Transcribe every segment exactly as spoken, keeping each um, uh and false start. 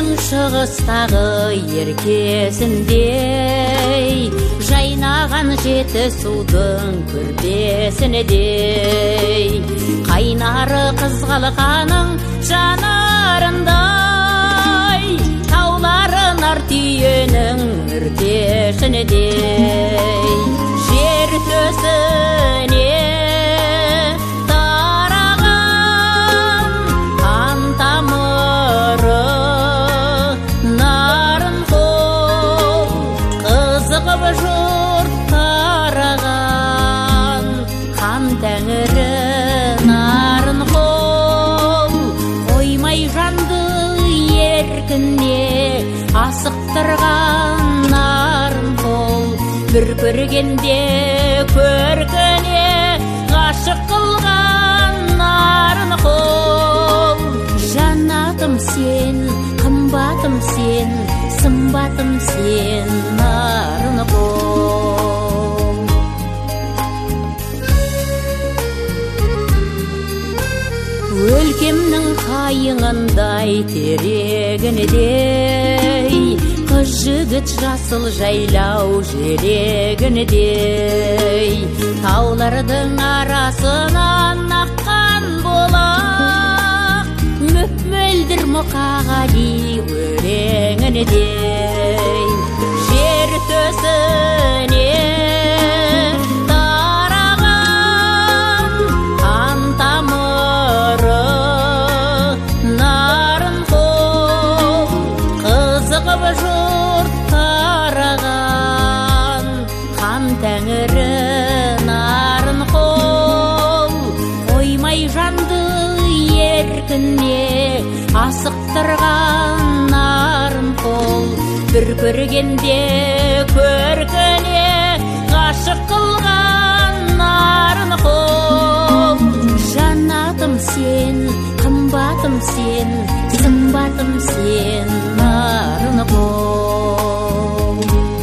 өлкемнің шығыстағы еркесіндей, жайнаған жеті судың көрпесіндей, қайнары қызғалқаның жанарындай, таулары нар түйенің үркешіндей, жер төсіне жұрт тараған, хан тәңірі нарын қол, қоймай жанды еркіне асықтырған нарын қол, бір көргенде көркіне ғашық қылған нарын қол. Жанатым сен, қымбатым сен, сымбатым сен, нарын қол. Өлкемнің қайыңындай терегінедей, қыз жігіт жасыл жайлау жерегінедей, таулардың арасынан аққан болақ, мөп-мөлдір мұқағали өреңінедей, жер төсіне тараған, қан тамыры нарын қол, қызығып жұрт тараған, хан тәңірі нарын қол, қоймай жанды еркіне асықтырған нарын қол, бір көргенде көркіне ғашық қылған нарын қол. Жанатым сен, қымбатым сен, сымбатым сен, нарын қол.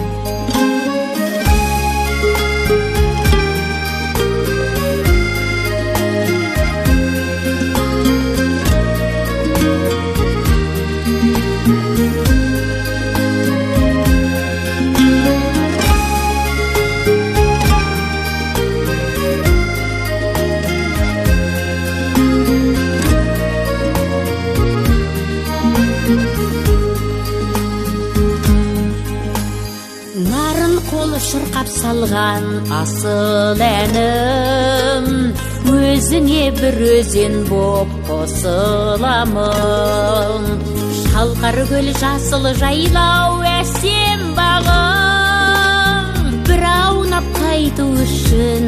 Шырқап салған асыл әнім, өзіңе бір өзен боп қосыламын. Шалқар көл жасыл жайлау әсем бағым, бір аунап қайту үшін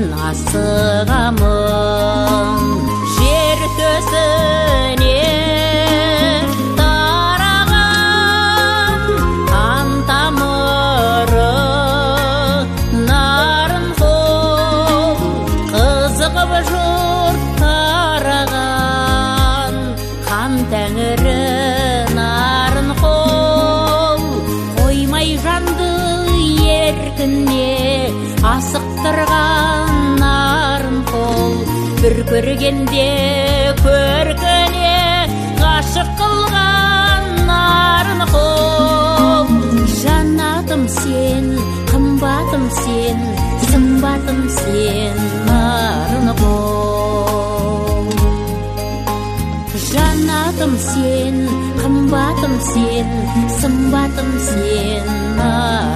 асығамын. Жер төсіне тараған, қан тамыры жұрт тараған, хан тәңірі нарын қол, қоймай жанды еркіне асықтырған нарын қол, бір көргенде көркіне ғашық қылған нарын қол. Жанатым сен, қымбатым сен, сымбатым сен, нарын қол. Жанатым сен, қымбатым сен, сымбатым сен, нарын қол.